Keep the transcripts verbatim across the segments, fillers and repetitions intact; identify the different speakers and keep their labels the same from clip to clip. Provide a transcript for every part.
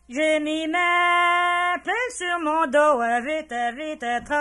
Speaker 1: J'ai mis ma pelle sur mon dos, vite, vite,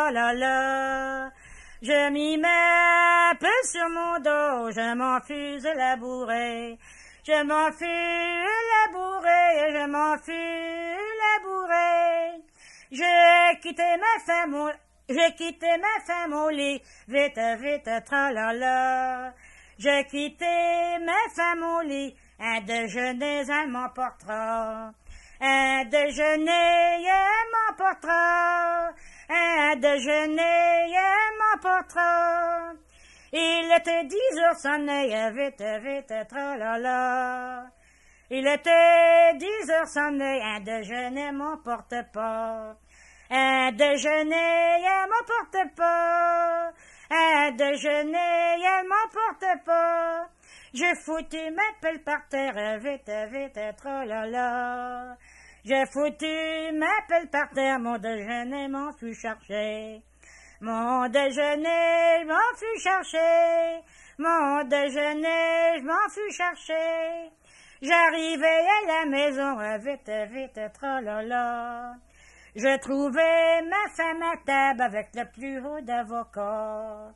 Speaker 1: tralala. Je mis ma pelle sur mon dos, je m'enfuis labouré. Je m'enfuis labouré, je m'enfuis labouré. J'ai quitté ma femme au, j'ai quitté ma femme au lit, vite, vite, tralala. J'ai quitté ma femme au lit, un déjeuner, elle m'emportera. Un déjeuner, elle m'emportera. Un déjeuner, elle m'emportera. Il était dix heures, sonnait, vite, vite, tralala. Il était dix heures, sonnait, un déjeuner m'emporte pas. Un déjeuner, elle m'emporte pas. Un déjeuner, elle m'emporte pas. J'ai foutu ma pelle par terre, vite, vite, tralala. J'ai foutu ma pelle par terre, mon déjeuner m'en fut chercher. Mon déjeuner, je m'en fus chercher. Mon déjeuner, je m'en fus chercher. J'arrivais à la maison, vite, vite, tralala. Je trouvais ma femme à table avec le plus haut d'avocat.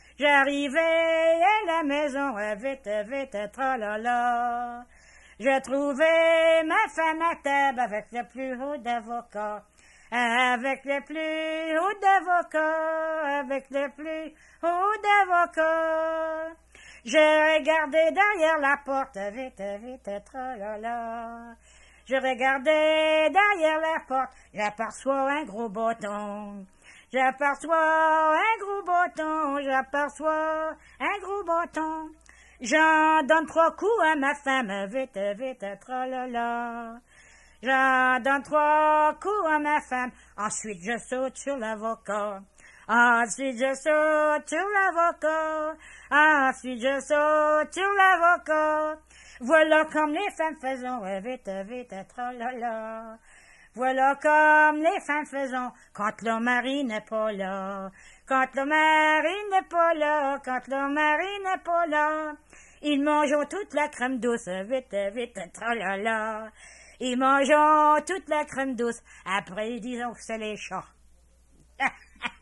Speaker 1: J'arrivais à la maison, vite, vite, tralala. Je trouvais ma femme à table avec le plus haut d'avocat. Avec le plus haut d'avocat, avec le plus haut d'avocat. Je regardais derrière la porte, vite, vite, tralala. Je regardais derrière la porte, j'aperçois un gros bâton. J'aperçois un gros bâton, j'aperçois un gros bâton. J'en donne trois coups à ma femme, vite, vite, tralala. J'en donne trois coups à ma femme, ensuite je saute sur l'avocat. Ensuite je saute sur l'avocat. Ensuite je saute sur l'avocat. Voilà comme les femmes faisons, vite, vite, tralala. Voilà comme les femmes faisons quand leur mari n'est pas là. Quand leur mari n'est pas là, quand leur mari n'est pas là. Ils mangent toute la crème douce, vite, vite, tralala. Ils mangent toute la crème douce, après ils disent que c'est les chats.